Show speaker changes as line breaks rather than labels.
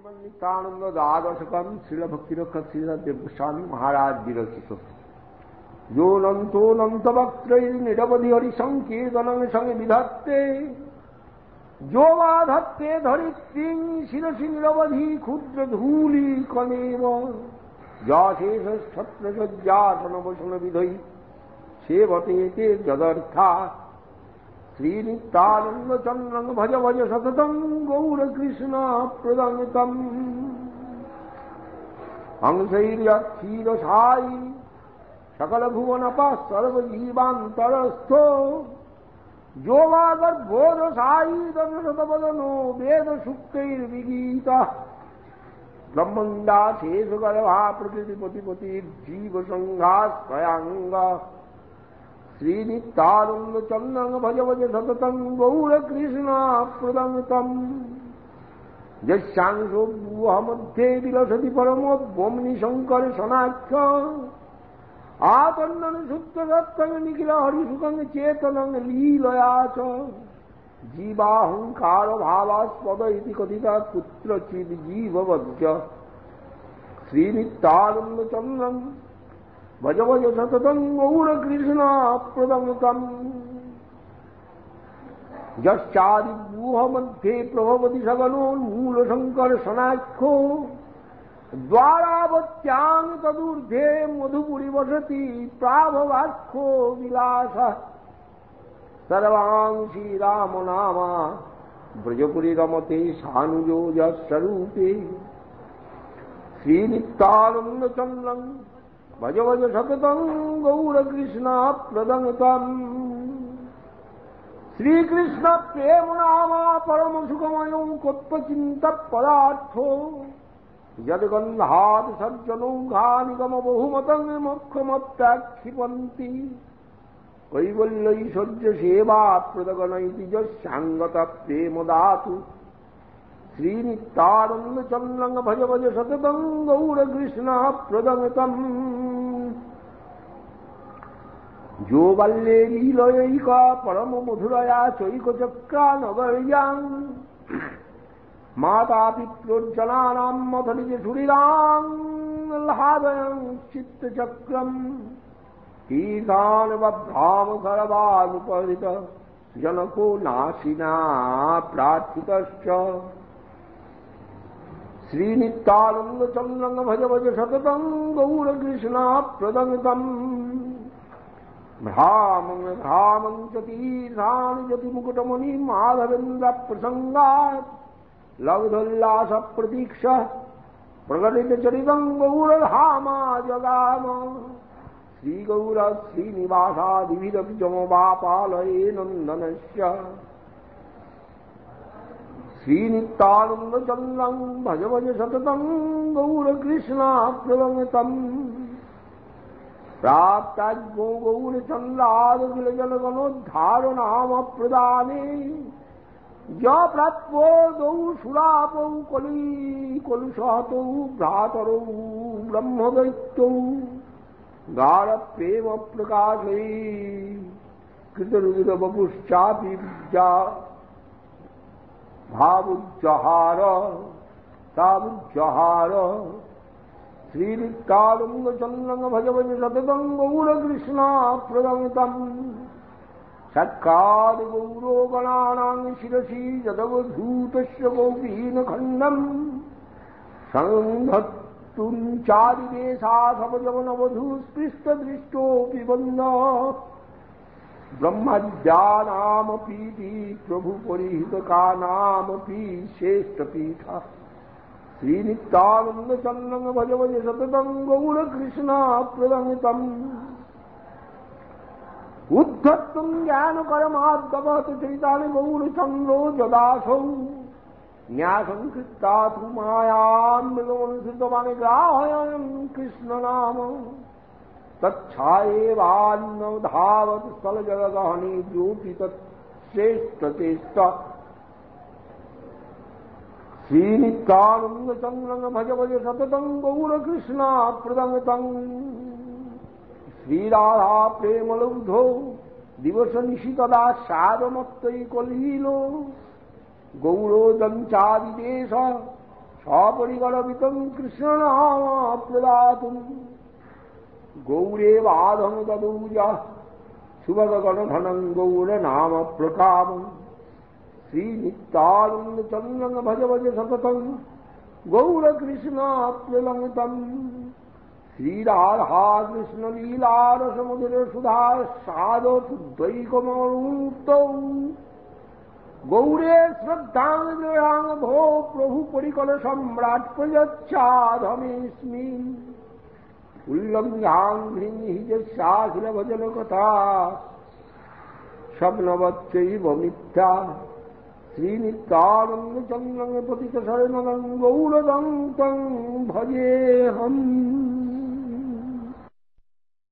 नित्यानंद द्वादशकम श्रील भक्तिरक्षक श्रील गोस्वामी महाराज विरचित यो नंतो वक्त्र निरवधि हरि संकीर्तन संग विधत्ते जो वाधत्ते धरित्री शिरसि निरवधि क्षुद्र धूलि कनेव जाशेष छत्र सज्जासन वसन विधि सेवते ते जदर्था श्रीनित्यानंद चंद्रं भज भज सततं गौर कृष्ण प्रदंगतम हंसैर्यक्षीर साई सकल भुवनपः सर्वजीवान्तरस्थो जो वा गर्भोज साई दशशतवदनो वेद सूक्तैर्विगीतः ब्रह्मण्डा शेषगर्भा प्रकृतिपतिपति जीव संघास्त्रयांग श्रीनित्यानंद चंद्रं भज भज सततं गौर कृष्ण प्रदंगतम यस्यांशो गुह मध्ये विलसति परमोद्वम्नि शंकर सनाख्य आतन्नन शुद्ध सत्संग निखिल हरिसुखं चेतनं लीलया च जीवाहंकार भावास्पद इति कथिता कुत्रचित् जीववद्य श्रीनित्यानंद चंद्रं भज भज सततं गौर कृष्ण प्रदंगतम यश्चादिव्यूह मध्ये प्रभवति सगनोन्मूल शंकर सनाख्यो द्वारावत्यां तदूर्धे मधुपुरी वसति प्राभवाख्यो विलासः सर्वांशी राम नामा ब्रजपुरी रमते सानुजो यस्वरूपे श्रीनित्यानंद चंद्रं भज भज सततं गौर कृष्ण प्रदंगतम श्री कृष्ण प्रेम नामा परम सुखमयो कोत्वचिंत पदार्थो यद्गंधात् सज्जनौघा निगम बहुमतं मोक्षमप्याक्षिपन्ति कैवल्यैश्वर्य सेवा प्रदगनैति यस्यांगत प्रेम दातु श्रीनित्यानंद चंद्रं भज भज सततं गौर कृष्ण प्रदंगतम जो बल्ले लीलयैका परम मधुरया चैक चक्रा नगर्यां माता पित्रोज्जनानां मथ निज सुरीरां ह्लादयं चित्तचक्रं तीर्थान् बभ्राम सर्वानुपहृत जनको नाशिना प्रार्थितश्च श्रीनित्यानंद चंद्रं भज भज सततं गौर कृष्ण प्रदंगतम भ्रामं च तीर्थानि जति मुकुटमुनि माधवेन्द्र प्रसंगात् लब्धोल्लास प्रतीक्ष प्रकटित चरितं गौरधामा जगाम श्रीगौर श्रीनिवासादिभिरभिजमवापालये नन्दनस्य श्रीनित्यानंद चंद्रं भज भज सततं गौर कृष्ण प्रदंगतम प्राप्ताज्ञो गौरचंद्रादखिल जनगणोद्धार नाम प्रदाने य प्राप्तो दौ सुरापौ कली कलुषहतौ भ्रातरौ ब्रह्मदैत्यौ गाढ़ प्रेम प्रकाशै कृतरुदिर बपुश्चापि विद्या भावुज्जहार तावुज्जहार श्रीनित्यानंद चंद्रं भज भज सततं गौर कृष्ण प्रदंगतम सत्काद गौरो गणानां शिरसि यदवधूतस्य गोपीन खंडं संधत्तुं चादिदेशा समजवनवधूस्पृष्ट दृष्टोऽपि बन्ध ब्रह्मज्ञानामपीति प्रभुपरिहितकानामपि श्रेष्ठपीठः श्रीनित्यानंद चंद्रं भज भज सततं गौर कृष्ण प्रदंगतम उद्धत्तं ज्ञानकरमाद्गवत् चरितानि गौरचन्द्रो जदासौ न्यासं कृत्तातु मायां मृगमनुसृतवान् ग्राहयं कृष्णनाम तच्छायेवान्नधावत् स्थलजलगहनेभ्योऽपि तच्छ्रेष्ठचेष्ट श्रीनित्यानंद चंद्रं भज भज सततं गौर कृष्ण प्रदंगतम श्रीराधा प्रेमलब्धो दिवस निशितदा सारमत्तैकलीलो गौरोदंचादिदेश सपरिगणवितं कृष्णनाम प्रदातुम् गौरेवाधं तदूजा सुभगगणधनं गौरनाम प्रकामम् श्रीनित्यानन्दचन्द्रं भज भज सततं गौरकृष्णाप्यलङ्घितम् श्रीराधा कृष्णलीलारसमुद्रसुधा साधुद्वैकमणुक्तौ गौरे श्रद्धाङ्ग भो प्रभु परिकल सम्राट प्रयच्छाधमेऽस्मिन् उल्लङ्घाङ्घ्रिनिजशाखिल भजन कथा शब्नवच्चैव मिथ्या श्रीनित्यानन्दचन्द्रं पतितशरणं गौरदं तं भजेऽहम्।